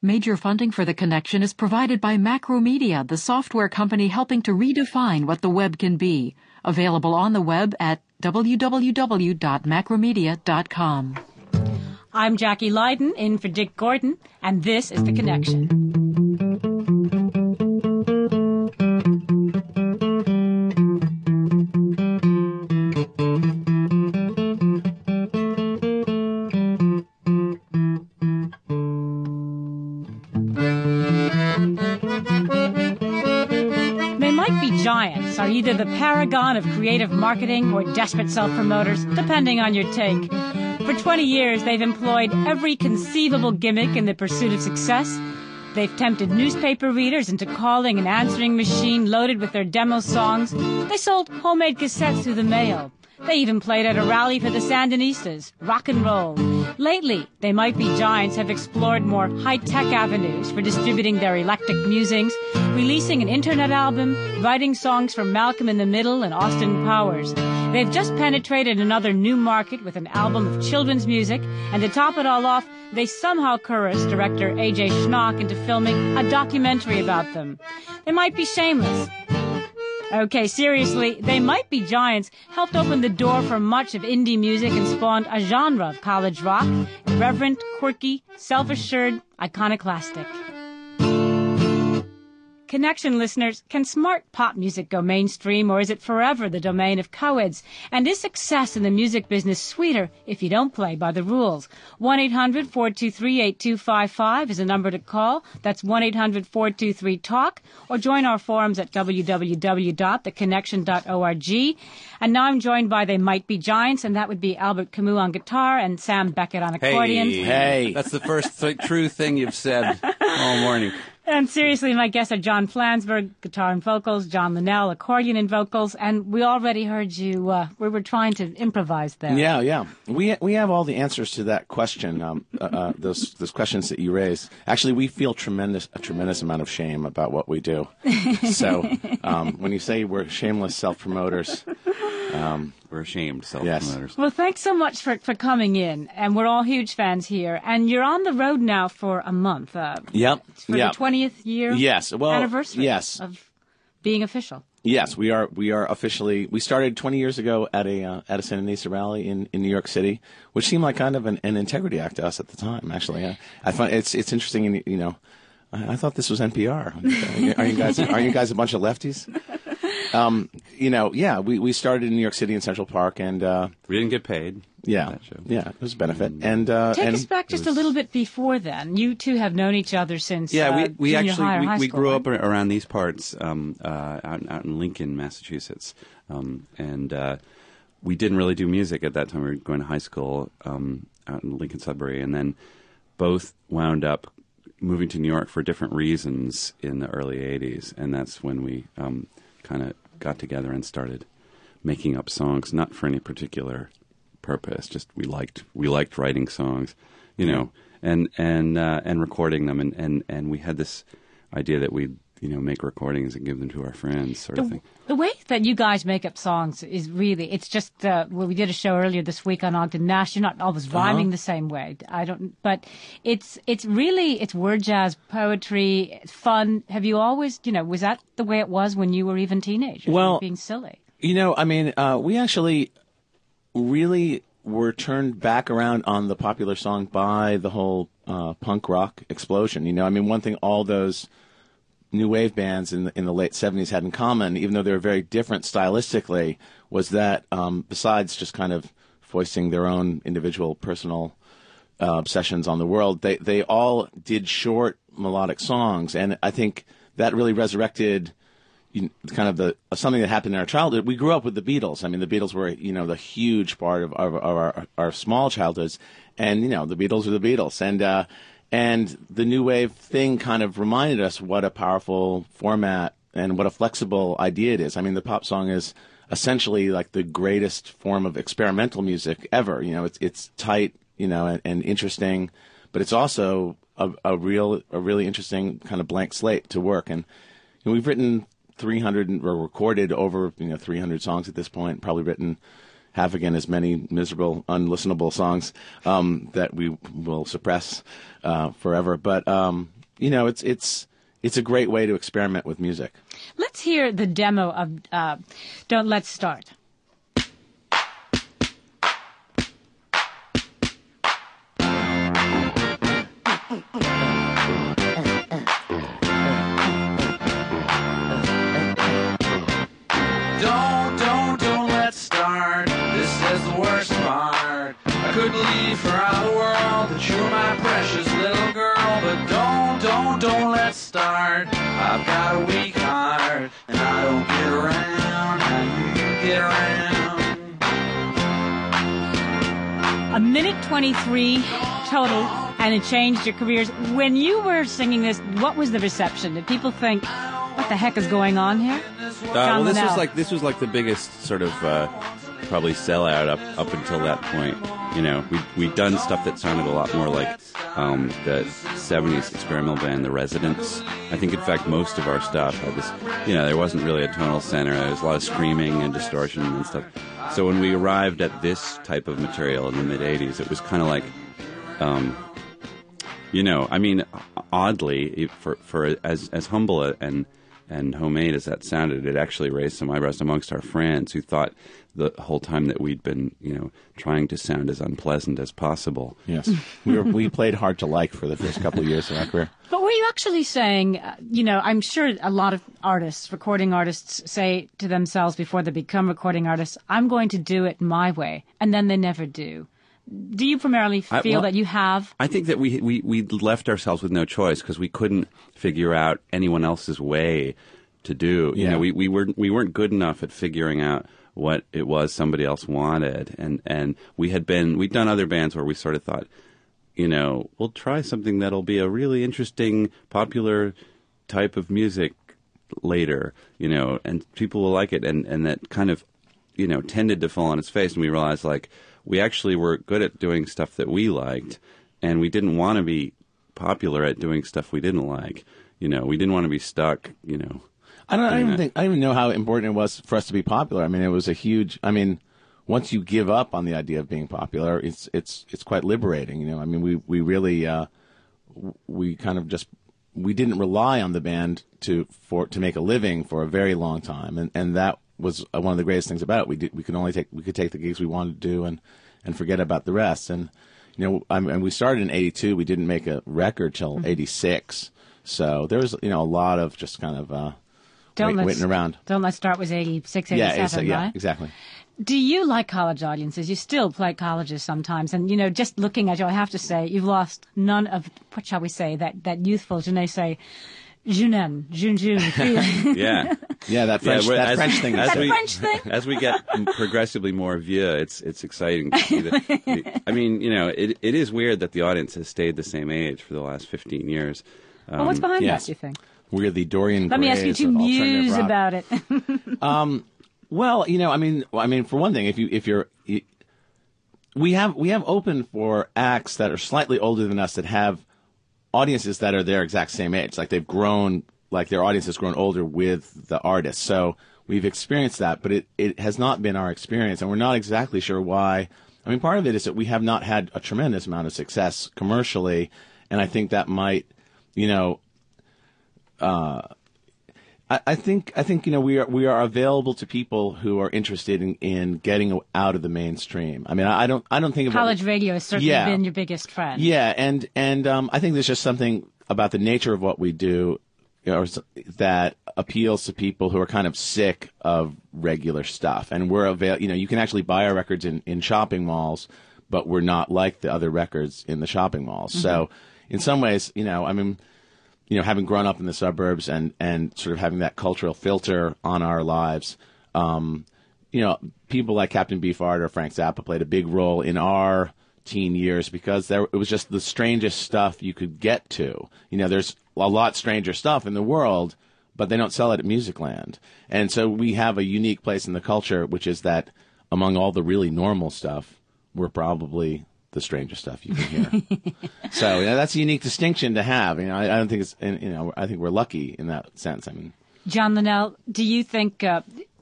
Major funding for The Connection is provided by Macromedia, the software company helping to redefine what the web can be. Available on the web at www.macromedia.com. I'm Jackie Lydon, in for Dick Gordon, and this is The Connection. Giants are either the paragon of creative marketing or desperate self-promoters, depending on your take. For 20 years, they've employed every conceivable gimmick in the pursuit of success. They've tempted newspaper readers into calling an answering machine loaded with their demo songs. They sold homemade cassettes through the mail. They even played at a rally for the Sandinistas, rock and roll. Lately, They Might Be Giants have explored more high-tech avenues for distributing their eclectic musings, releasing an internet album, writing songs for Malcolm in the Middle and Austin Powers. They've just penetrated another new market with an album of children's music, and to top it all off, they somehow coerced director A.J. Schnock into filming a documentary about them. They might be shameless. Okay, seriously, They Might Be Giants helped open the door for much of indie music and spawned a genre of college rock, irreverent, quirky, self-assured, iconoclastic. Connection listeners, can smart pop music go mainstream, or is it forever the domain of co-eds? And is success in the music business sweeter if you don't play by the rules? 1-800-423-8255 is a number to call. That's 1-800-423-TALK. Or join our forums at www.theconnection.org. And now I'm joined by They Might Be Giants, and that would be Albert Camus on guitar and Sam Beckett on accordion. Hey, that's the first true thing you've said all morning. And seriously, my guests are John Flansburgh, guitar and vocals, John Linnell, accordion and vocals, and we already heard you, we were trying to improvise there. Yeah. We have all the answers to that question, those questions that you raised. Actually, we feel a tremendous amount of shame about what we do. So when you say we're shameless self-promoters... we're ashamed self-promoters. Yes. Well, thanks so much for coming in, and we're all huge fans here. And you're on the road now for a month. Yep. For the 20th year anniversary of being official. Yes, we are officially. We started 20 years ago at a Sandinista rally in New York City, which seemed like kind of an integrity act to us at the time. Actually, I find it's interesting, and I thought this was NPR. Are you guys a bunch of lefties? We started in New York City in Central Park, and we didn't get paid. Yeah, it was a benefit. And take us back just a little bit before then. You two have known each other since we junior high or high we school, grew right? up around these parts, out in Lincoln, Massachusetts, and we didn't really do music at that time. We were going to high school out in Lincoln Sudbury, and then both wound up moving to New York for different reasons in the early '80s, and that's when we kind of got together and started making up songs, not for any particular purpose. Just we liked writing songs, and recording them, and we had this idea that we'd make recordings and give them to our friends, sort of thing. The way that you guys make up songs is really, it's just, we did a show earlier this week on Ogden Nash. You're not always rhyming the same way. But it's really, it's word jazz, poetry, fun. Have you always, was that the way it was when you were even teenagers? Well, being silly. We actually really were turned back around on the popular song by the whole punk rock explosion. One thing all those new wave bands in the late 70s had in common, even though they were very different stylistically, was that besides just kind of foisting their own individual personal obsessions on the world, they all did short melodic songs, and I think that really resurrected kind of something that happened in our childhood. We grew up with the Beatles. The Beatles were the huge part of our small childhoods, and the Beatles are the Beatles, and the new wave thing kind of reminded us what a powerful format and what a flexible idea it is. The pop song is essentially like the greatest form of experimental music ever. It's tight, and interesting, but it's also a really interesting kind of blank slate to work. And we've written 300 or recorded over 300 songs at this point. Probably written have again as many miserable, unlistenable songs that we will suppress forever. But it's a great way to experiment with music. Let's hear the demo of Don't Let's Start. Don't let's start. This is the worst part. I could believe for all the world that you're my precious little girl, but don't let's start. I've got a weak heart, and I don't get around how you get around. A minute 23 total, and it changed your careers. When you were singing this, what was the reception? Did people think, what the heck is going on here? Well, this was like the biggest sort of probably sellout up until that point. We'd done stuff that sounded a lot more like the 70s experimental band, The Residents. I think, in fact, most of our stuff had this, there wasn't really a tonal center. There was a lot of screaming and distortion and stuff. So when we arrived at this type of material in the mid-'80s, it was kind of like, oddly, for as humble and homemade as that sounded, it actually raised some eyebrows amongst our friends who thought the whole time that we'd been, trying to sound as unpleasant as possible. Yes. We played hard to like for the first couple of years of our career. But were you actually saying, I'm sure a lot of artists, recording artists, say to themselves before they become recording artists, I'm going to do it my way, and then they never do. Do you primarily feel that you have? I think that we left ourselves with no choice because we couldn't figure out anyone else's way to do. Yeah. We weren't good enough at figuring out what it was somebody else wanted, and we'd done other bands where we sort of thought, we'll try something that'll be a really interesting, popular type of music later, and people will like it, and that kind of, tended to fall on its face, and we realized we actually were good at doing stuff that we liked, and we didn't want to be popular at doing stuff we didn't like. We didn't want to be stuck, I don't even know how important it was for us to be popular. I mean, it was a huge. I mean, once you give up on the idea of being popular, it's quite liberating. I mean, we really we kind of just we didn't rely on the band to make a living for a very long time, and that was one of the greatest things about it. We could take the gigs we wanted to do and forget about the rest. And and we started in '82. We didn't make a record till '86. So there was a lot of just kind of waiting around. Don't Let's Start was 86, 87, yeah, right? Exactly. Do you like college audiences? You still play at colleges sometimes, and just looking at you, I have to say you've lost none of, what shall we say, that youthful, je ne sais, June feeling. Yeah, that French thing. French thing. As we get progressively more vieux, it's exciting to see that. I mean, it is weird that the audience has stayed the same age for the last 15 years. Well, what's behind that, do you think? We're the Dorian Let me ask you to muse rock. about it. Well, I mean, for one thing, we have opened for acts that are slightly older than us that have audiences that are their exact same age. Like they've grown, like their audience has grown older with the artist. So we've experienced that, but it has not been our experience, and we're not exactly sure why. I mean, part of it is that we have not had a tremendous amount of success commercially, and I think that might, I think we are available to people who are interested in getting out of the mainstream. I mean, I don't think about college radio has certainly been your biggest friend. Yeah, and I think there's just something about the nature of what we do that appeals to people who are kind of sick of regular stuff. And you can actually buy our records in shopping malls, but we're not like the other records in the shopping malls. Mm-hmm. So in some ways, having grown up in the suburbs and sort of having that cultural filter on our lives, people like Captain Beefheart or Frank Zappa played a big role in our teen years because it was just the strangest stuff you could get to. There's a lot stranger stuff in the world, but they don't sell it at Musicland. And so we have a unique place in the culture, which is that among all the really normal stuff, we're probably the strangest stuff you can hear. So that's a unique distinction to have. I think I think we're lucky in that sense. I mean, John Linnell, do you think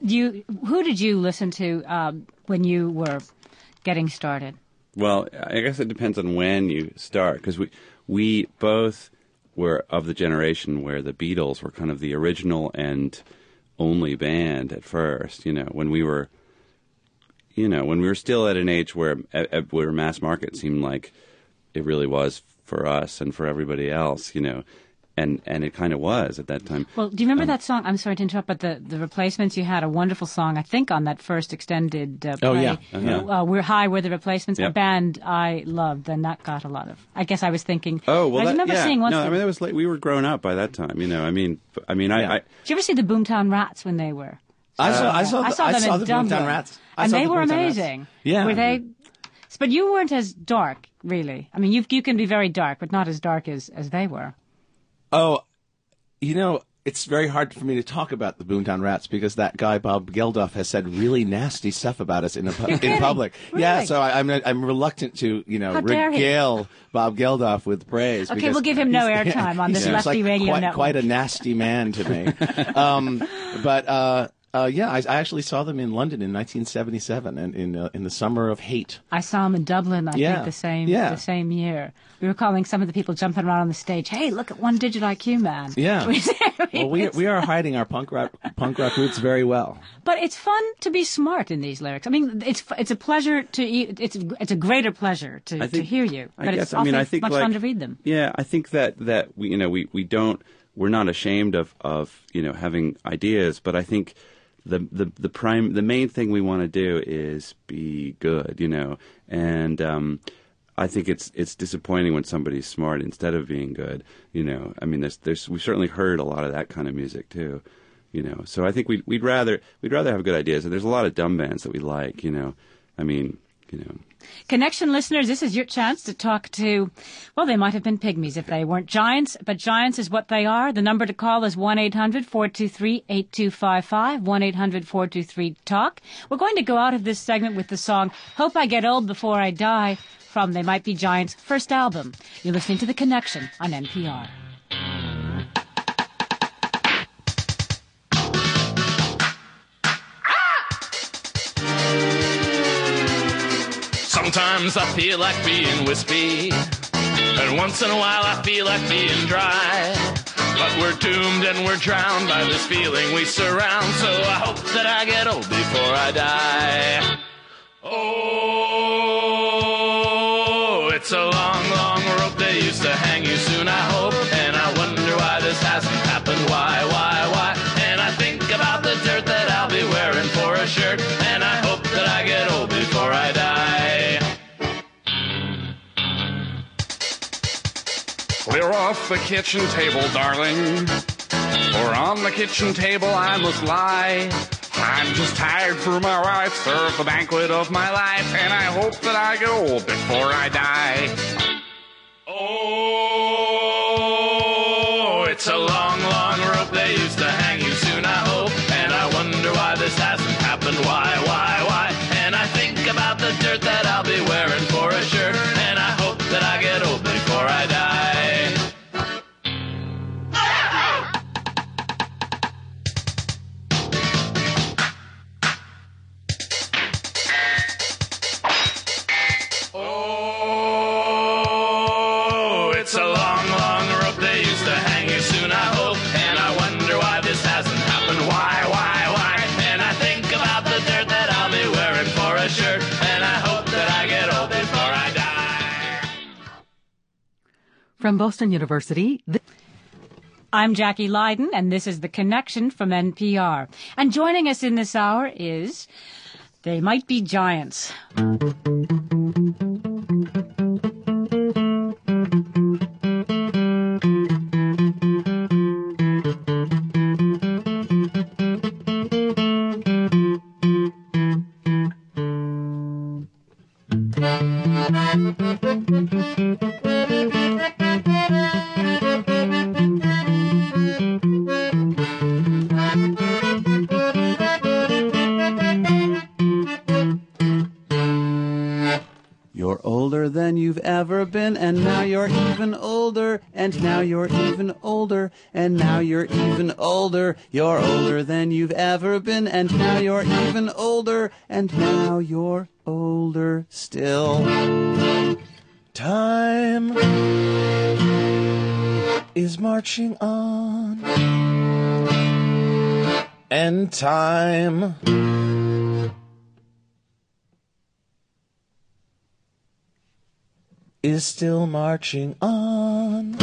Who did you listen to when you were getting started? Well, I guess it depends on when you start, because we both were of the generation where the Beatles were kind of the original and only band at first. When we were still at an age where mass market seemed like it really was for us and for everybody else. And it kind of was at that time. Well, do you remember that song? I'm sorry to interrupt, but the Replacements, you had a wonderful song, I think, on that first extended play. Oh, yeah. We're the Replacements, Yeah. a band I loved, and that got a lot of... I guess I was thinking... Oh, well, I remember seeing once... No, I mean, that was like, we were grown up by that time, Yeah. Did you ever see the Boomtown Rats when they were... I saw the Dublin. Boomtown Rats. And they were amazing. Yeah. Were they... But you weren't as dark, really. I mean, you can be very dark, but not as dark as they were. Oh, it's very hard for me to talk about the Boomtown Rats because that guy Bob Geldof has said really nasty stuff about us in public. Really? Yeah, so I'm reluctant to regale Bob Geldof with praise. Okay, we'll give him no airtime on this Lefty Radio Network. Quite a nasty man to me. I actually saw them in London in 1977, and in the summer of hate. I saw them in Dublin. I think the same year. We were calling some of the people jumping around on the stage, "Hey, look at One Digit IQ Man." Yeah. Well, we are hiding our punk rock roots very well. But it's fun to be smart in these lyrics. I mean, it's a pleasure it's a greater pleasure to hear you. But it's often much fun to read them. Yeah, I think that we're not ashamed of having ideas, but I think the main thing we want to do is be good, and I think it's disappointing when somebody's smart instead of being good, I mean, we've certainly heard a lot of that kind of music too, so I think we'd rather have good ideas, and there's a lot of dumb bands that we like, I mean, Connection listeners, this is your chance to talk to, well, they might have been pygmies if they weren't giants, but giants is what they are. The number to call is 1-800-423-8255, 1-800-423-TALK. We're going to go out of this segment with the song Hope I Get Old Before I Die from They Might Be Giants' first album. You're listening to The Connection on NPR. Sometimes I feel like being wispy, and once in a while I feel like being dry. But we're doomed and we're drowned by this feeling we surround, so I hope that I get old before I die. Oh, it's a long, long rope they used to hang you soon, I hope, and I wonder why this hasn't happened. Why? And I think about the dirt that I'll be wearing for a shirt, and I hope that I get old before I die. Clear off the kitchen table, darling, for on the kitchen table I must lie. I'm just tired for my wife served the banquet of my life, and I hope that I get old before I die. Oh, it's a long, long rope they used to hang you soon, I hope, and I wonder why this hasn't happened. Why? And I think about the dirt that I'll be wearing for a shirt, and I hope that I get old before I die. From Boston University, I'm Jackie Leiden, and this is The Connection from NPR. And joining us in this hour is They Might Be Giants. You're older than you've ever been, and now you're even older older, and now you're even older, and now you're even older. You're older than you've ever been, and now you're even older, and now you're older still. Time is marching on, and time is still marching on.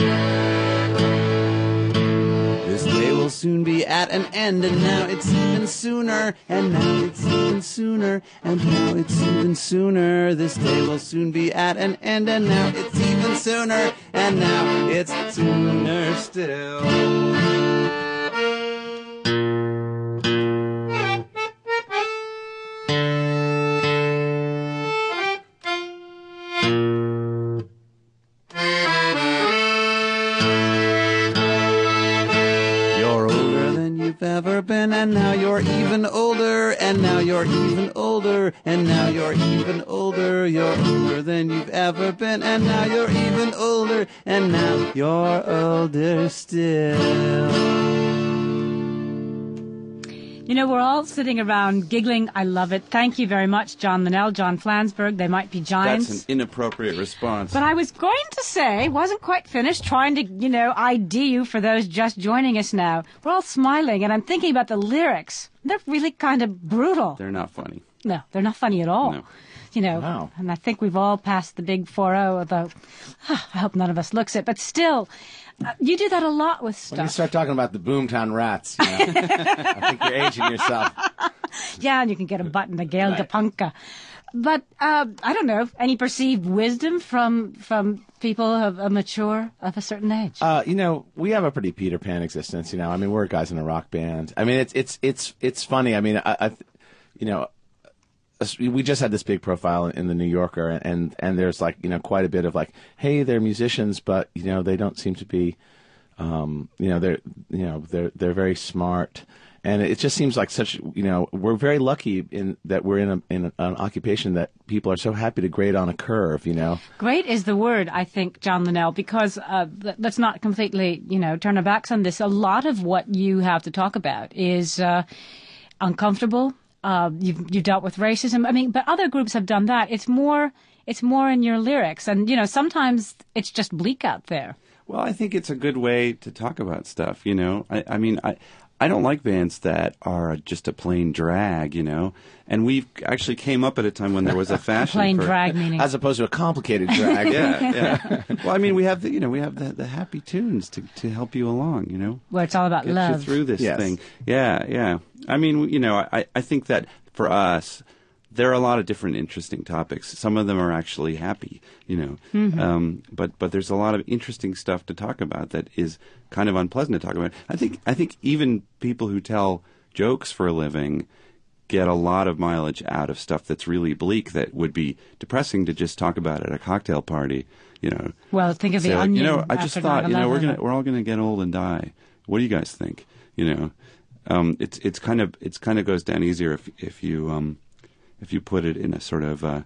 This day will soon be at an end, and now it's even sooner, and now it's even sooner, and now it's even sooner. This day will soon be at an end, and now it's even sooner, and now it's sooner still. Ever been, and now you're even older, and now you're even older, and now you're even older. You're older than you've ever been, and now you're even older, and now you're older still. You know, we're all sitting around giggling. I love it. Thank you very much, John Linnell, John Flansburgh. They might be giants. That's an inappropriate response. But I was going to say, wasn't quite finished, trying to, ID you for those just joining us now. We're all smiling, and I'm thinking about the lyrics. They're really kind of brutal. They're not funny. No, they're not funny at all. No. Wow. And I think we've all passed the big 4-0, although I hope none of us looks it. But still, you do that a lot with stuff. When you start talking about the Boomtown Rats, I think you're aging yourself. Yeah, and you can get a button to Gail Gapunka. But I don't know, any perceived wisdom from people of a certain age? We have a pretty Peter Pan existence. I mean, we're guys in a rock band. I mean, it's funny. I mean, we just had this big profile in the New Yorker, and there's quite a bit of hey, they're musicians, but they don't seem to be, they're very smart, and it just seems like such, we're very lucky in that we're in an occupation that people are so happy to grade on a curve, Great is the word, I think, John Linnell, because let's not completely, turn our backs on this. A lot of what you have to talk about is uncomfortable. You've dealt with racism. I mean, but other groups have done that. It's more in your lyrics, and sometimes it's just bleak out there. Well, I think it's a good way to talk about stuff. I mean, I don't like bands that are just a plain drag. And we actually came up at a time when there was a fashion plain for, drag meaning as opposed to a complicated drag. yeah. Well, I mean, we have the happy tunes to help you along. Where it's all about Get love. you through this Yes. thing. Yeah. I mean, I think that for us, there are a lot of different interesting topics. Some of them are actually happy, but there's a lot of interesting stuff to talk about that is kind of unpleasant to talk about. I think even people who tell jokes for a living get a lot of mileage out of stuff that's really bleak that would be depressing to just talk about at a cocktail party, Well, think of the Onion. I just after thought, 9/11. we're all gonna get old and die. What do you guys think? It's kind of goes down easier if you put it in a sort of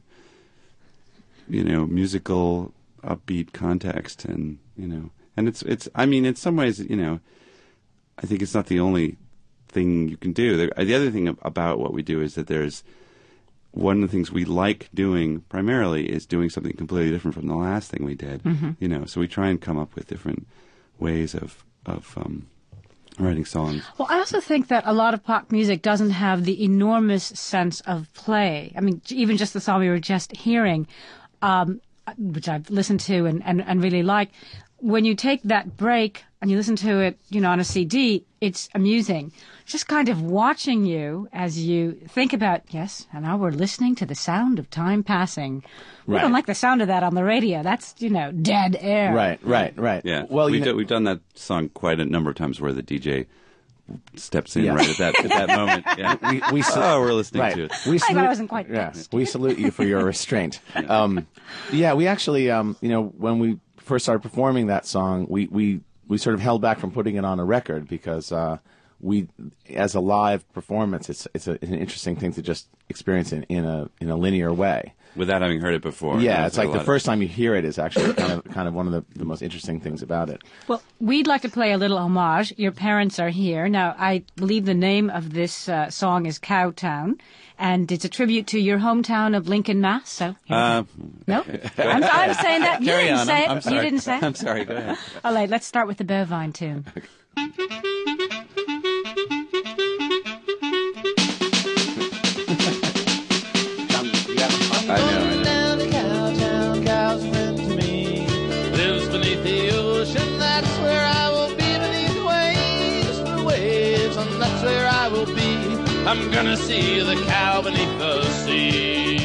musical upbeat context, and it's I mean, in some ways, I think it's not the only thing you can do. The other thing about what we do is that there's one of the things we like doing primarily is doing something completely different from the last thing we did. So we try and come up with different ways of writing songs. Well, I also think that a lot of pop music doesn't have the enormous sense of play. I mean, even just the song we were just hearing, which I've listened to and really like, when you take that break and you listen to it, on a CD, it's amusing. Just kind of watching you as you think about, yes, and now we're listening to the sound of time passing. We don't like the sound of that on the radio. That's, dead air. Right. Yeah. Well, we've done that song quite a number of times where the DJ steps in right at that moment. Yeah. We're listening to it. I wasn't quite we salute you for your restraint. We actually, when we first started performing that song, we sort of held back from putting it on a record because we, as a live performance, it's an interesting thing to just experience in a linear way. Without having heard it before. Yeah, it's like the first time you hear it is actually kind of one of the most interesting things about it. Well, we'd like to play a little homage. Your parents are here. Now, I believe the name of this song is Cowtown, and it's a tribute to your hometown of Lincoln, Mass. So, no? I'm saying that. You Carry didn't on. say I'm it. sorry. You didn't say it. I'm sorry, go ahead. All right, let's start with the bovine tune. I know. Down to Cowtown, cow's a friend to me. Lives beneath the ocean, that's where I will be. Beneath the waves, and that's where I will be. I'm gonna see the cow beneath the sea.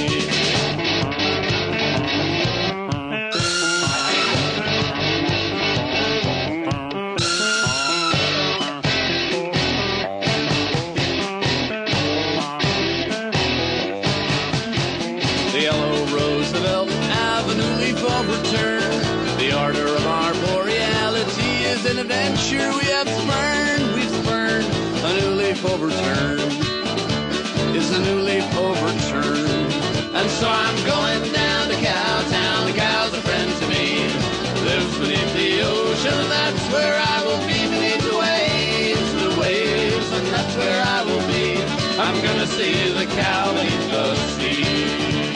The yellow rose of Elton Avenue leaf overturned. The ardor of our boreality is an adventure we have spurned. We've spurned a new leaf overturned. Is a new leaf overturned. And so I'm going down to Cowtown. The cow's a friend to me. Lives beneath the ocean, that's where I will be. Beneath the waves, and that's where I will be. I'm gonna see the cow beneath the sea.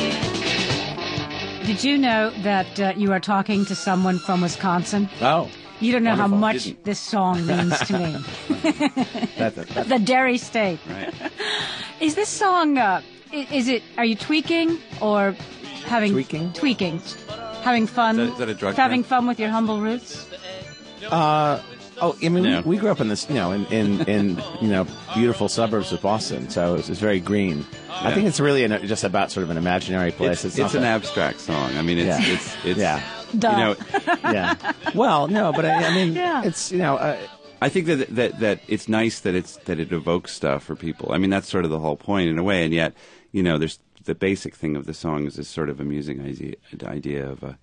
Did you know that you are talking to someone from Wisconsin? Oh, You don't know how Wonderful. much Didn't. this song means to me. that's The Dairy State. Right. Is this song, is it, are you tweaking or having... Tweaking? Tweaking. Having fun? Is that a drug Having term? fun with your humble roots? Oh, I mean, No. we grew up in this, in beautiful suburbs of Boston, so it's very green. I think it's really just about sort of an imaginary place. It's not an that- abstract song. I mean, it's Yeah. it's Yeah. Duh. you know, Yeah. Well, no, but I mean, Yeah. it's I think that it's nice that it evokes stuff for people. I mean, that's sort of the whole point in a way. And yet, there's the basic thing of the song is this sort of amusing idea of a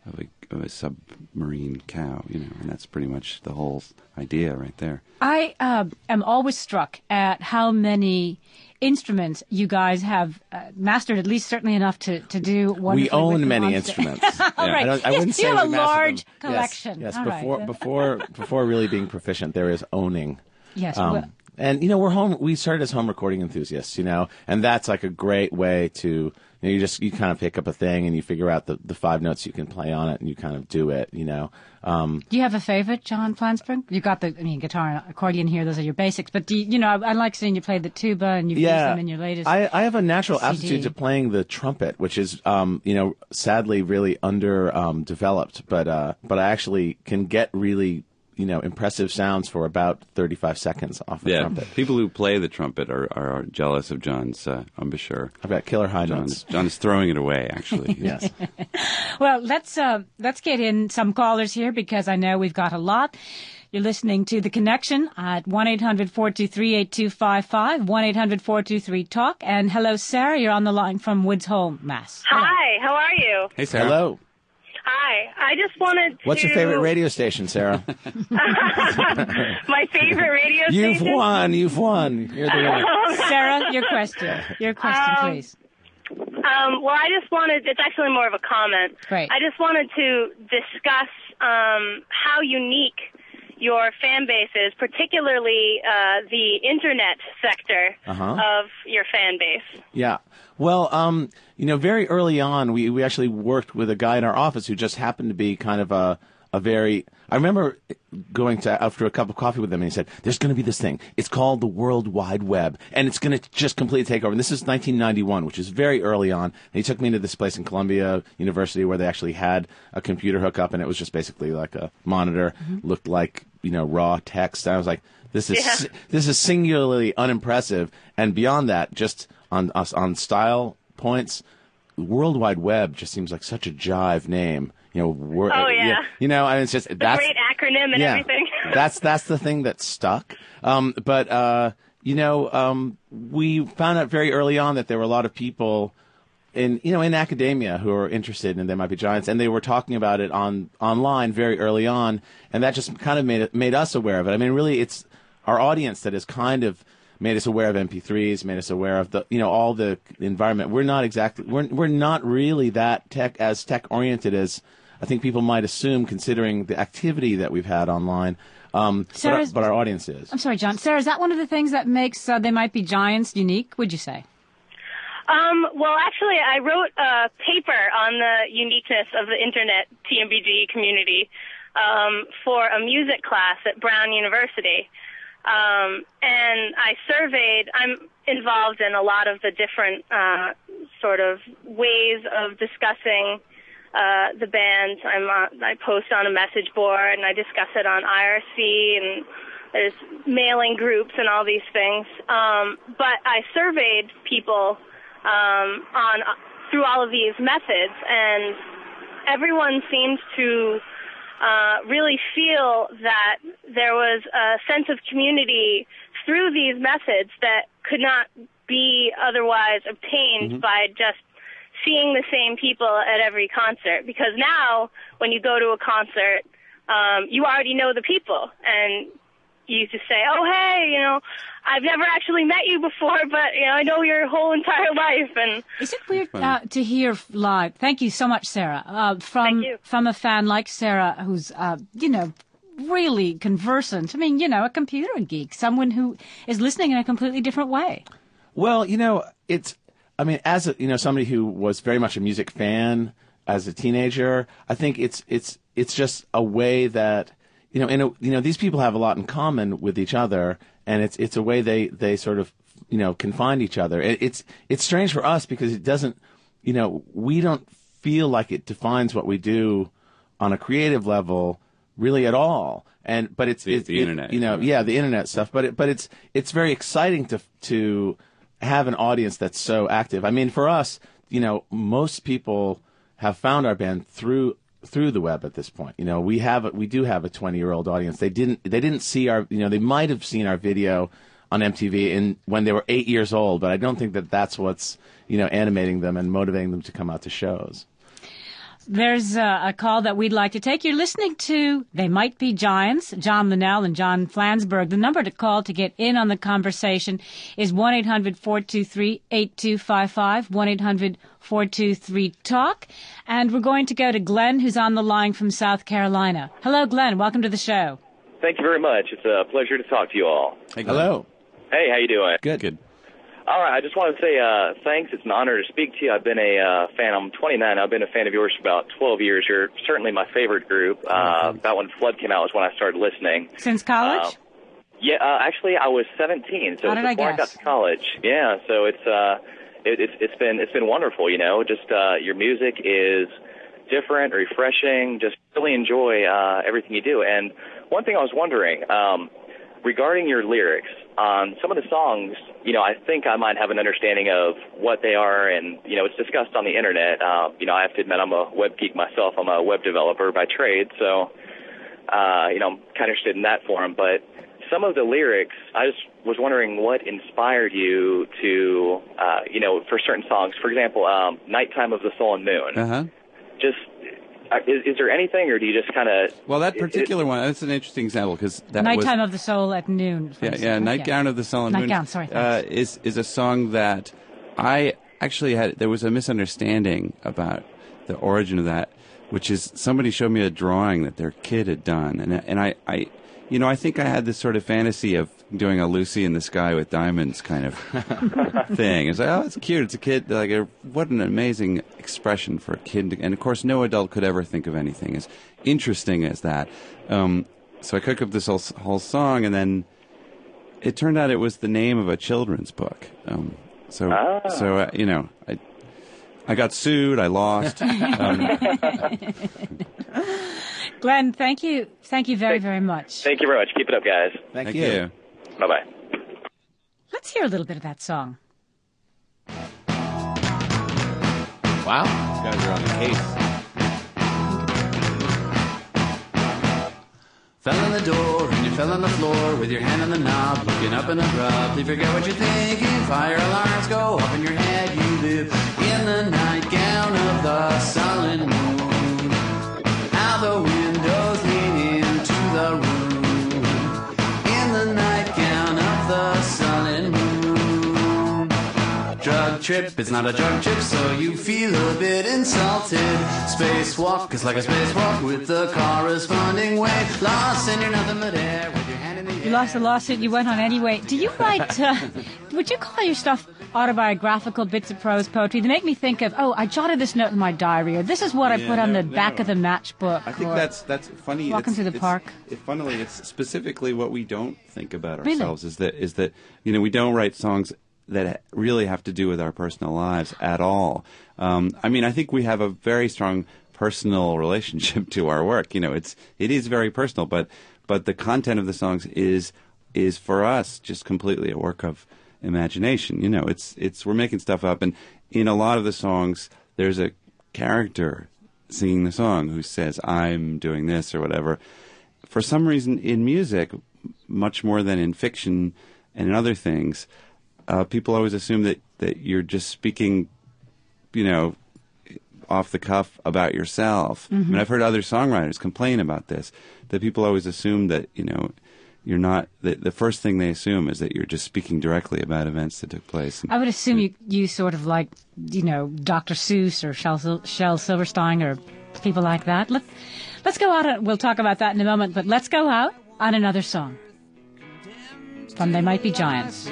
submarine cow, and that's pretty much the whole idea right there. I am always struck at how many instruments you guys have mastered, at least certainly enough to do wonderfully we with own them many on instruments. All Yeah. right. I wouldn't Yes, say you have we a mastered large them. collection. Yes. All right. Before really being proficient, there is owning. Yes. well, And we started as home recording enthusiasts, and that's like a great way to you kind of pick up a thing and you figure out the 5 notes you can play on it and you kind of do it, do you have a favorite, John Flansburgh? You've got the guitar and accordion here; those are your basics. But do you, I like seeing you play the tuba, and you've used them in your latest. I have a natural CD. aptitude to playing the trumpet, which is sadly really developed, but I actually can get really impressive sounds for about 35 seconds off a trumpet. People who play the trumpet are jealous of John's embouchure. I've got killer high notes. John is throwing it away, actually. Yes. Well, let's get in some callers here because I know we've got a lot. You're listening to The Connection at 1-800-423-8255, 1-800-423-TALK. And hello, Sarah. You're on the line from Woods Hole, Mass. Hi, how are you? Hey, Sarah. Hello. Hi, I just wanted to... What's your favorite radio station, Sarah? My favorite radio You've station? won. You're the winner. Sarah, your question. Your question, please. Well, I just wanted... It's actually more of a comment. Great. I just wanted to discuss how unique your fan base is, particularly the internet sector of your fan base. Yeah. Well, very early on, we actually worked with a guy in our office who just happened to be kind of a very... I remember going after a cup of coffee with him, and he said, there's going to be this thing. It's called the World Wide Web, and it's going to just completely take over. And this is 1991, which is very early on. And he took me into this place in Columbia University where they actually had a computer hookup, and it was just basically like a monitor, looked like, raw text. And I was like, this is singularly unimpressive. And beyond that, just on style points, World Wide Web just seems like such a jive name. It's just The great acronym and everything. that's the thing that stuck. But we found out very early on that there were a lot of people in academia who are interested in They Might Be Giants, and they were talking about it online very early on, and that just kind of made us aware of it. I mean, really, our audience that has kind of made us aware of MP3s, made us aware of the, all the environment. We're not really that tech oriented as I think people might assume, considering the activity that we've had online. But our audience is. I'm sorry, John. Sarah, is that one of the things that makes They Might Be Giants unique, would you say? Well, actually, I wrote a paper on the uniqueness of the Internet TMBG community for a music class at Brown University. And I surveyed, I'm involved in a lot of the different sort of ways of discussing the band. I post on a message board and I discuss it on IRC, and there's mailing groups and all these things. But I surveyed people through all of these methods, and everyone seems to really feel that there was a sense of community through these methods that could not be otherwise obtained by just seeing the same people at every concert. Because now, when you go to a concert, you already know the people, and you just say, oh, hey, I've never actually met you before, but, I know your whole entire life. And is it weird to hear live? Thank you so much, Sarah. From a fan like Sarah, who's, really conversant. I mean, a computer geek, someone who is listening in a completely different way. Well, as somebody who was very much a music fan as a teenager, I think it's just a way that, these people have a lot in common with each other, and it's a way they sort of, can find each other. It's strange for us because it doesn't, we don't feel like it defines what we do on a creative level really at all. But it's the internet, the internet stuff. But it's very exciting to have an audience that's so active. I mean, for us, most people have found our band through the web at this point. We do have a 20-year-old audience. They didn't see our, they might have seen our video on MTV when they were 8 years old, but I don't think that's what's, animating them and motivating them to come out to shows. There's a call that we'd like to take. You're listening to They Might Be Giants, John Linnell and John Flansburgh. The number to call to get in on the conversation is 1-800-423-8255, 1-800-423-TALK. And we're going to go to Glenn, who's on the line from South Carolina. Hello, Glenn. Welcome to the show. Thank you very much. It's a pleasure to talk to you all. Hey, hello. Hey, how you doing? Good. All right, I just want to say thanks. It's an honor to speak to you. I've been a fan. I'm 29. I've been a fan of yours for about 12 years. You're certainly my favorite group. About when Flood came out was when I started listening. Since college? Actually, I was 17, so before I got to college. Yeah, so it's been wonderful. Just your music is different, refreshing. Just really enjoy everything you do. And one thing I was wondering, regarding your lyrics on some of the songs, I think I might have an understanding of what they are, and it's discussed on the internet. I have to admit I'm a web geek myself. I'm a web developer by trade, so I'm kind of interested in that form. But some of the lyrics, I just was wondering what inspired you to, for certain songs. For example, "Nighttime of the Soul and Moon." Just. Is there anything, or do you just kind of... Well, that particular one, that's an interesting example, because that Nighttime of the Soul at Noon. Nightgown of the Soul and Moon. Nightgown, sorry. Is a song that I actually there was a misunderstanding about the origin of that, which is somebody showed me a drawing that their kid had done, and I think I had this sort of fantasy of doing a Lucy in the Sky with Diamonds kind of thing. It's like, oh, it's cute. It's a kid. What an amazing expression for a kid. And, of course, no adult could ever think of anything as interesting as that. So I cooked up this whole song, and then it turned out it was the name of a children's book. I got sued. I lost. Glenn, thank you. Thank you very, very much. Thank you very much. Keep it up, guys. Thank you. Bye-bye. Let's hear a little bit of that song. Wow. These guys are on the case. Fell in the door and you fell on the floor with your hand on the knob, looking up and abruptly forget what you're thinking. Fire alarms go off in your head. You live in the nightgown of the sullen moon. How the windows lean into the room. In the nightgown trip, it's not a drug trip, so you feel a bit insulted. Spacewalk is like a spacewalk with the corresponding weight. Lost and you're nothing but air with your hand in the air. You lost the lawsuit, you went on anyway. Do you write, would you call your stuff autobiographical bits of prose poetry? They make me think of, I jotted this note in my diary, or this is what I put on the back of the matchbook. I think that's funny. Walking through the park. Funnily, it's specifically what we don't think about ourselves. Really? Is that we don't write songs that really have to do with our personal lives at all. I think we have a very strong personal relationship to our work. It is very personal, but the content of the songs is for us just completely a work of imagination. We're making stuff up, and in a lot of the songs, there's a character singing the song who says, "I'm doing this" or whatever. For some reason, in music, much more than in fiction and in other things, people always assume that you're just speaking, off the cuff about yourself. Mm-hmm. I've heard other songwriters complain about this, that people always assume that, you're not, the first thing they assume is that you're just speaking directly about events that took place. I would assume you sort of like, Dr. Seuss or Shel Silverstein or people like that. Let's go out, we'll talk about that in a moment, but let's go out on another song from They Might Be Giants.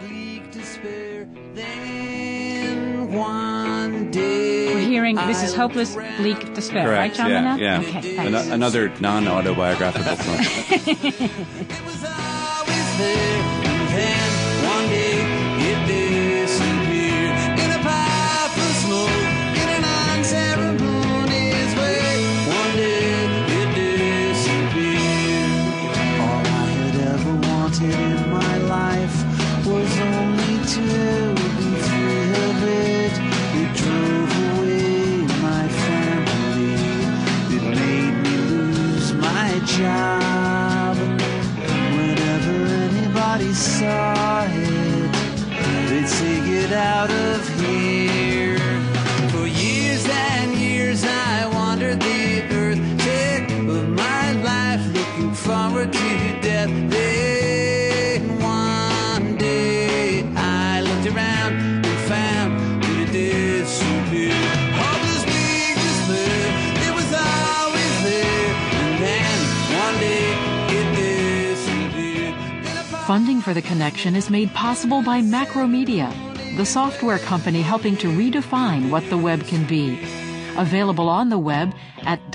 We're hearing This Is Hopeless, Bleak Despair, correct, right, John Linnell? Yeah. Okay, thanks. Another non-autobiographical song. It was always there, and then one day it disappeared in a puff of smoke, in an unceremonious way. One day it disappeared. All I had ever wanted in my life was only to be free of it. It drove away my family. It made me lose my job. Whenever anybody saw it, they'd say, "Get out of here." For years and years I wandered the earth, sick of my life, looking forward to death. Then one day I looked around and found that it disappeared. Hopeless, bleak despair, it was always there, and then one day it disappeared. Funding for The Connection is made possible by Macromedia, the software company helping to redefine what the web can be. Available on the web at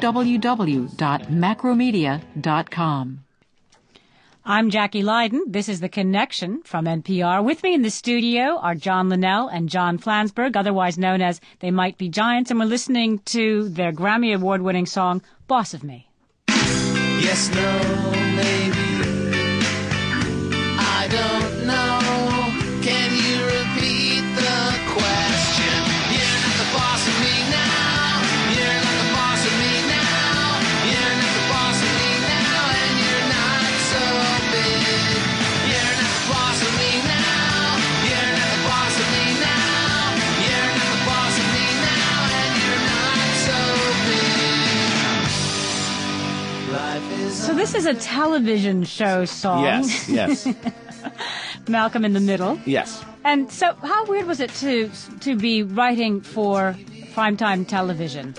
www.macromedia.com. I'm Jackie Leiden. This is The Connection from NPR. With me in the studio are John Linnell and John Flansburgh, otherwise known as They Might Be Giants, and we're listening to their Grammy Award-winning song, Boss of Me. Yes, no, maybe. I don't know. Can you repeat the question? You're not the boss of me now. You're not the boss of me now. You're not the boss of me now, and you're not so big. You're not the boss of me now. You're not the boss of me now. You're not the boss of me now, and you're not so big. Life is So this is a television show song. Yes. Malcolm in the Middle. Yes. And so how weird was it to be writing for primetime television?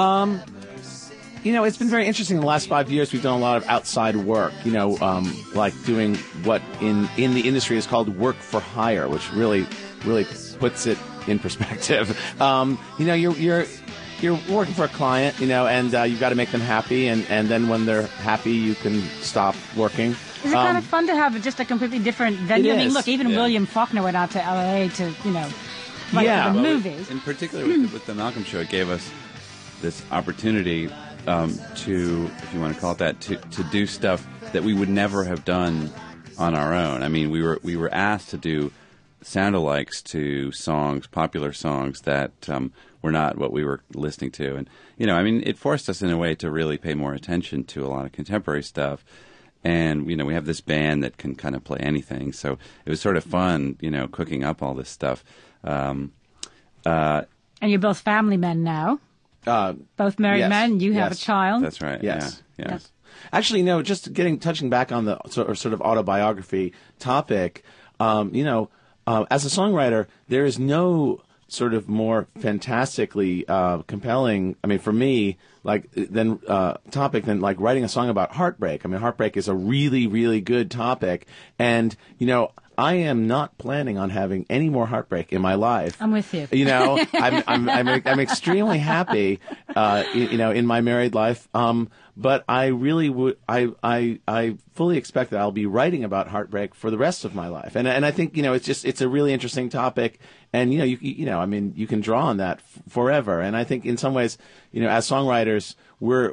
It's been very interesting. In the last 5 years, we've done a lot of outside work, like doing what in the industry is called work for hire, which really puts it in perspective. You're working for a client, and you've got to make them happy, and then when they're happy, you can stop working. Is it kind of fun to have just a completely different venue? It I mean, is. look, even William Faulkner went out to L.A. to, write for the movies. In particular, with the Malcolm Show, it gave us this opportunity to, if you want to call it that, to do stuff that we would never have done on our own. I mean, we were asked to do sound-alikes to songs, popular songs that were not what we were listening to. And, it forced us in a way to really pay more attention to a lot of contemporary stuff. And, we have this band that can kind of play anything. So it was sort of fun, cooking up all this stuff. And you're both family men now. Both married yes, men. You have a yes. child. That's right. Yes. Yeah. Yes. Actually, touching back on the sort of autobiography topic, as a songwriter, there is no sort of more fantastically compelling, I mean, for me, topic than like writing a song about heartbreak. I mean, heartbreak is a really, really good topic. And, I am not planning on having any more heartbreak in my life. I'm with you. I'm extremely happy, in my married life. But I really would, I fully expect that I'll be writing about heartbreak for the rest of my life. And I think, it's a really interesting topic. And, you can draw on that forever. And I think in some ways, as songwriters, we're,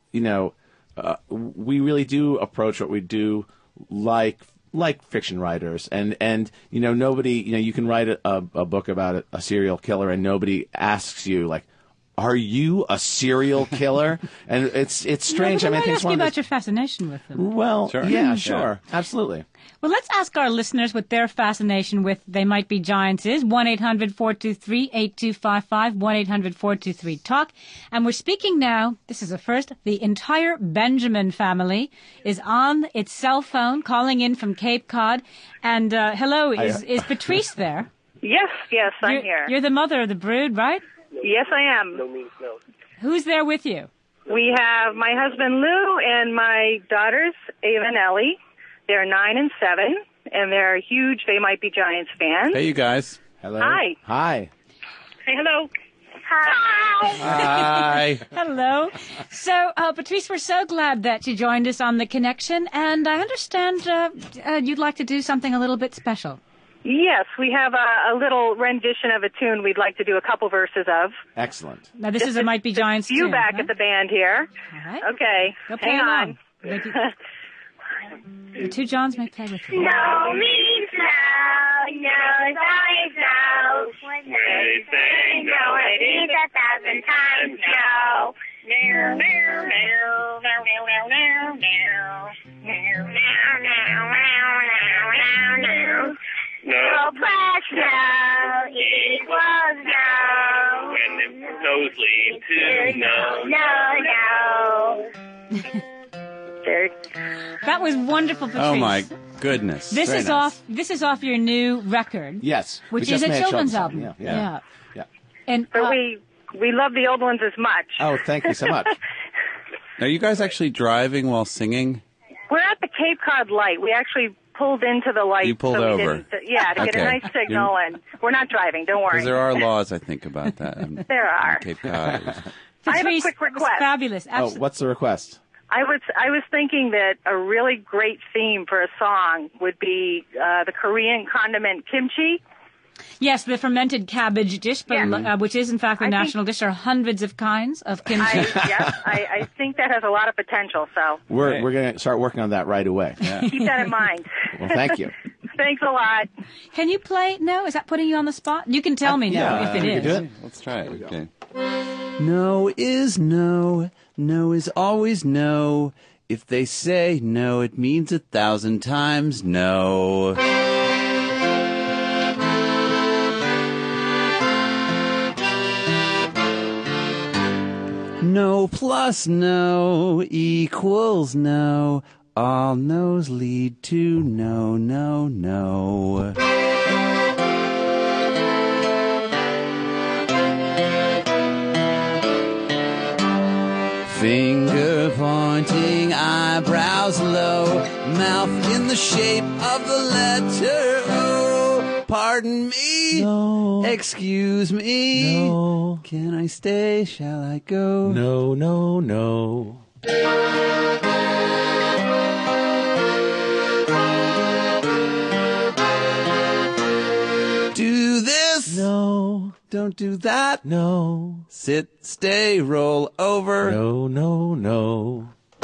we really do approach what we do like fiction writers, and nobody, you can write a book about a serial killer and nobody asks you, like, are you a serial killer? And it's strange. No, but I think ask you about your fascination with them. Well, sure. Yeah, sure. Absolutely. Well, let's ask our listeners what their fascination with They Might Be Giants is. 1-800-423-8255, 1-800-423-TALK. And we're speaking now, this is a first, the entire Benjamin family is on its cell phone calling in from Cape Cod. And hello, is Patrice there? Yes, I'm here. You're the mother of the brood, right? Yes, I am. Who's there with you? We have my husband Lou and my daughters Ava and Ellie. They're 9 and 7, and they're huge They Might Be Giants fans. Hey, you guys. Hello. Hi. Hi. Say hello. Hi. Hi. Hello. So, Patrice, we're so glad that you joined us on The Connection, and I understand you'd like to do something a little bit special. Yes, we have a little rendition of a tune we'd like to do a couple verses of. Excellent. Now, this is a Might Be Giants tune. You back at the band here. All right. Okay. Go play Hang along. on. The two Johns may play with you. No means no, no is always no. When they say no, it is 1,000 times no. No, no, no, no, no, no, no, no. No, no, no, no. No plus no equals no. And the nose lead to no. No. That was wonderful, Patrice. Oh my goodness! This is off your new record. Yes, which is a children's album. Yeah. And but we love the old ones as much. Oh, thank you so much. Are you guys actually driving while singing? We're at the Cape Cod light. We actually pulled into the light. You pulled over. To get a nice signal, and we're not driving. Don't worry. Because there are laws, I think, about that. There are. Cape Cod. I have a quick request. Fabulous. Oh, what's the request? I was thinking that a really great theme for a song would be the Korean condiment kimchi. Yes, the fermented cabbage dish, which is in fact the national dish. There are hundreds of kinds of kimchi. I think that has a lot of potential. So we're going to start working on that right away. Yeah. Keep that in mind. Well, thank you. Thanks a lot. Can you play no? Is that putting you on the spot? You can tell me no if it is. Do it. Let's try it. Okay. No is no. No is always no. If they say no, it means 1,000 times no. No plus no equals no. All no's lead to no, no, no. Finger pointing, eyebrows low, mouth in the shape of the letter O. Pardon me. No. Excuse me. No. Can I stay? Shall I go? No, no, no. Do this. No. Don't do that. No. Sit, stay, roll over. No, no, no.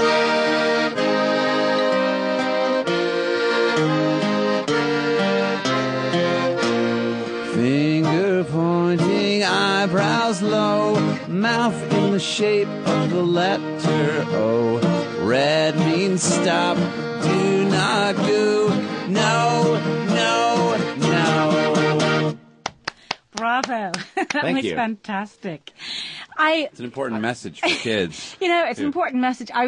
Finger pointing, eyebrows low, mouth in the shape of the letter O. Red means stop, do not do. No, no, no. Bravo. That was fantastic. It's an important message for kids. It's an important message. I was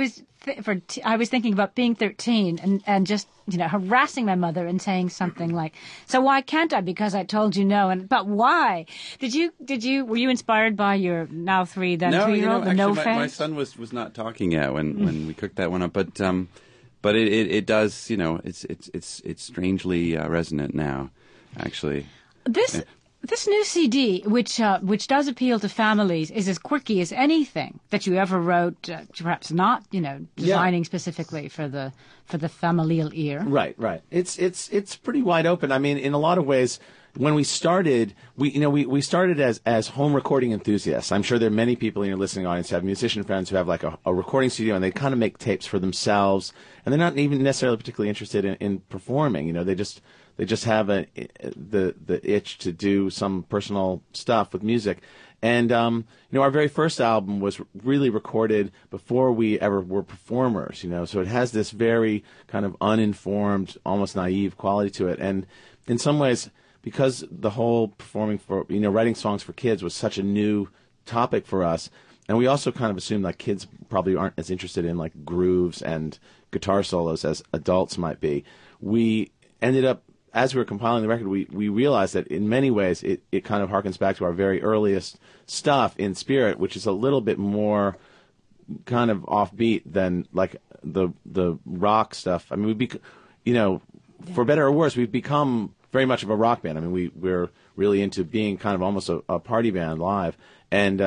I was thinking about being 13 and just, harassing my mother and saying something like, "So why can't I? Because I told you no." But why? Were you inspired by your now 3, then 2-year-old, the no phase? My son was not talking yet when we cooked that one up, but it does, it's strangely resonant now, actually. This new CD, which does appeal to families, is as quirky as anything that you ever wrote. Perhaps not, designing specifically for the familial ear. Right. It's pretty wide open. I mean, in a lot of ways, when we started, we started as home recording enthusiasts. I'm sure there are many people in your listening audience who have musician friends who have like a recording studio, and they kind of make tapes for themselves, and they're not even necessarily particularly interested in performing. They just have the itch to do some personal stuff with music. And, our very first album was really recorded before we ever were performers, so it has this very kind of uninformed, almost naive quality to it. And in some ways, because the whole performing for, writing songs for kids was such a new topic for us, and we also kind of assumed that kids probably aren't as interested in like grooves and guitar solos as adults might be, we ended up, as we were compiling the record, we realized that in many ways it kind of harkens back to our very earliest stuff in spirit, which is a little bit more kind of offbeat than like the rock stuff. I mean, for better or worse, we've become very much of a rock band. I mean, we're really into being kind of almost a party band live, and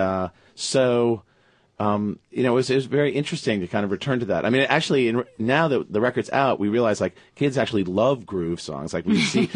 it was very interesting to kind of return to that. I mean, actually, now that the record's out, we realize like kids actually love groove songs. Like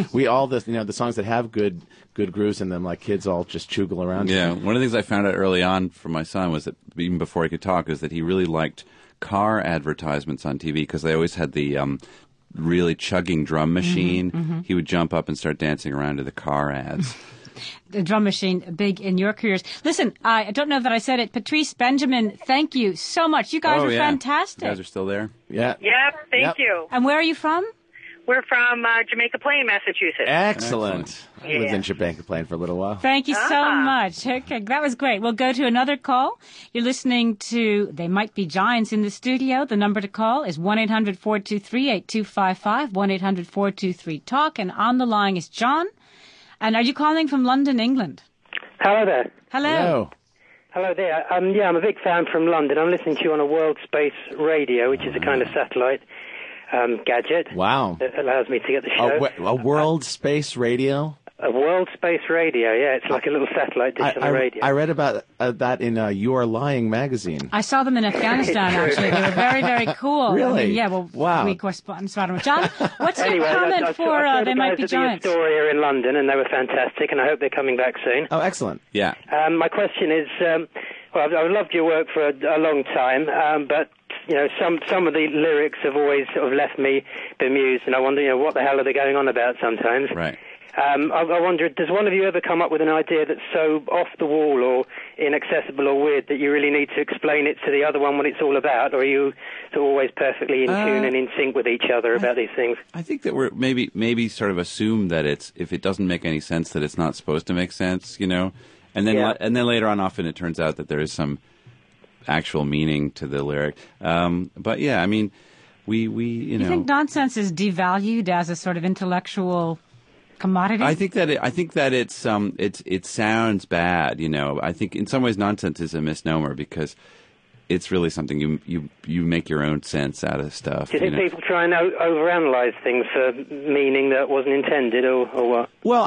the songs that have good grooves in them, like kids all just choogle around. Yeah, one of the things I found out early on from my son was that even before he could talk, is that he really liked car advertisements on TV because they always had the really chugging drum machine. Mm-hmm. He would jump up and start dancing around to the car ads. The drum machine, big in your careers. Listen, I don't know that I said it. Patrice, Benjamin, thank you so much. You guys are fantastic. You guys are still there? Yeah. Yep, thank you. And where are you from? We're from Jamaica Plain, Massachusetts. Excellent. I lived in Jamaica Plain for a little while. Thank you so much. Okay, that was great. We'll go to another call. You're listening to They Might Be Giants in the studio. The number to call is 1-800-423-8255, 1-800-423-TALK. And on the line is John. And are you calling from London, England? Hello there. Hello. Hello there. I'm a big fan from London. I'm listening to you on a World Space Radio, which is a kind of satellite gadget. Wow. That allows me to get the show. A World Space Radio? A World Space Radio, yeah. It's like a little satellite dish on the radio. I read about that in You Are Lying magazine. I saw them in Afghanistan, actually. They were very, very cool. Really? Wow. We correspond. John, what's your comment for They Might Be Giants? The Astoria in London, and they were fantastic, and I hope they're coming back soon. Oh, excellent. Yeah. My question is, I've loved your work for a long time, but some of the lyrics have always sort of left me bemused, and I wonder, what the hell are they going on about sometimes? Right. I wonder, does one of you ever come up with an idea that's so off the wall or inaccessible or weird that you really need to explain it to the other one what it's all about, or are you always perfectly in tune and in sync with each other about these things? I think that we're maybe sort of assume that if it doesn't make any sense, that it's not supposed to make sense, and then later on, often it turns out that there is some actual meaning to the lyric. But yeah, I mean, you think nonsense is devalued as a sort of intellectual commodity? I think that it sounds bad. I think in some ways nonsense is a misnomer because it's really something you make your own sense out of stuff. Do you think people try and overanalyze things for meaning that wasn't intended, or what? Well,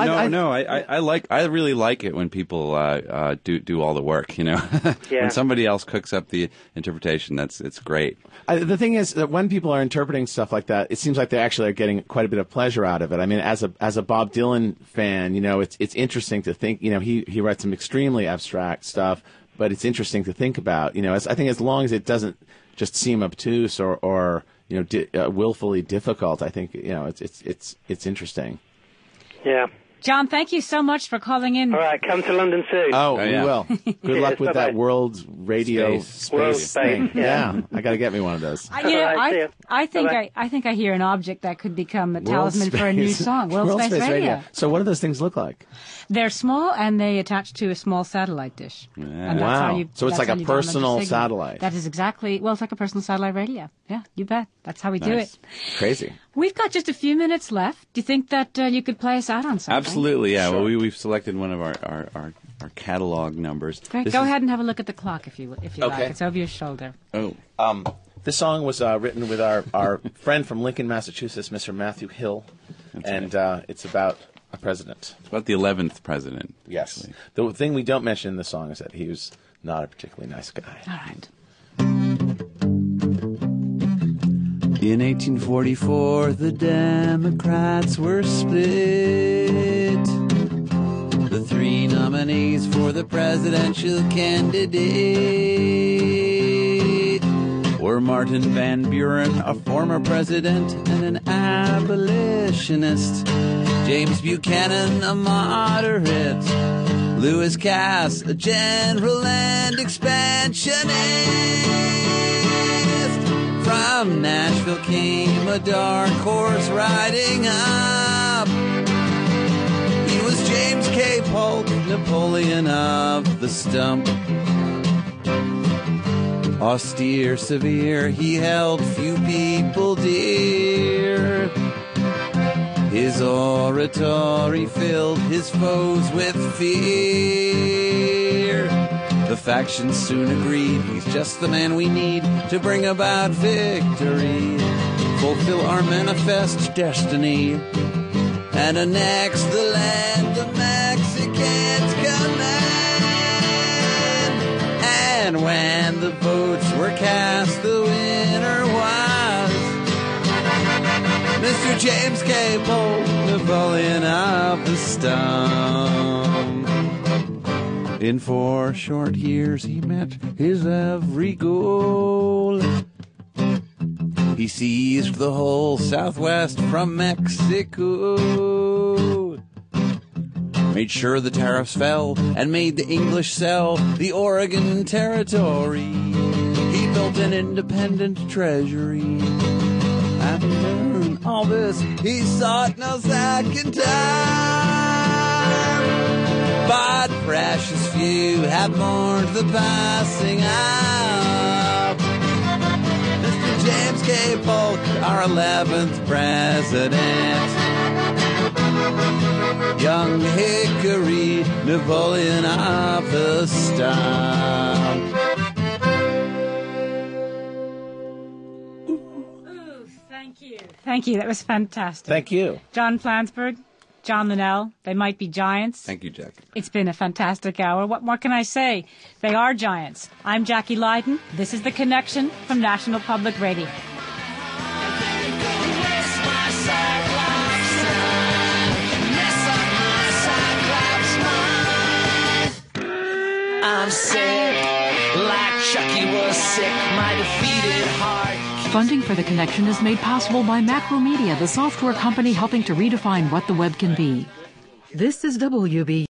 I really like it when people do all the work. When somebody else cooks up the interpretation, it's great. The thing is that when people are interpreting stuff like that, it seems like they actually are getting quite a bit of pleasure out of it. I mean, as a Bob Dylan fan, it's interesting to think. He writes some extremely abstract stuff. But it's interesting to think about, I think as long as it doesn't just seem obtuse or willfully difficult, I think, it's interesting. Yeah. John, thank you so much for calling in. All right, come to London soon. Oh, we will. Good luck with bye-bye. that world radio space thing. Yeah, I got to get me one of those. I think I hear an object that could become a talisman for a new song. World Space Radio. So what do those things look like? They're small and they attach to a small satellite dish. Yeah. And that's how you, so it's like a personal satellite. That is exactly, well, it's like a personal satellite radio. Yeah, you bet. That's how we do it. Crazy. We've got just a few minutes left. Do you think that you could play us out on something? Absolutely, yeah. Sure. Well, we've selected one of our catalog numbers. Great. Go ahead and have a look at the clock if you like. It's over your shoulder. Oh. This song was written with our friend from Lincoln, Massachusetts, Mr. Matthew Hill, it's about a president. It's about the 11th president. Yes. Actually. The thing we don't mention in the song is that he was not a particularly nice guy. All right. In 1844, the Democrats were split. The three nominees for the presidential candidate were Martin Van Buren, a former president and an abolitionist, James Buchanan, a moderate, Lewis Cass, a general and expansionist. From Nashville came a dark horse riding up. He was James K. Polk, Napoleon of the stump. Austere, severe, he held few people dear. His oratory filled his foes with fear. The factions soon agreed he's just the man we need to bring about victory, fulfill our manifest destiny, and annex the land the Mexicans command. And when the votes were cast, the winner was Mr. James K. Polk, Napoleon of the stump. In 4 short years he met his every goal. He seized the whole Southwest from Mexico, made sure the tariffs fell, and made the English sell the Oregon Territory. He built an independent treasury. Having done all this, he sought no second time. But precious few have mourned the passing of Mr. James K. Polk, our 11th president. Young Hickory, Napoleon of the stump. Ooh, thank you. Thank you. That was fantastic. Thank you. John Flansburgh, John Linnell, they might be giants. Thank you, Jackie. It's been a fantastic hour. What more can I say? They are giants. I'm Jackie Lydon. This is The Connection from National Public Radio. I'm sick, like Chucky was sick, my defeated heart. Funding for The Connection is made possible by Macromedia, the software company helping to redefine what the web can be. This is WB.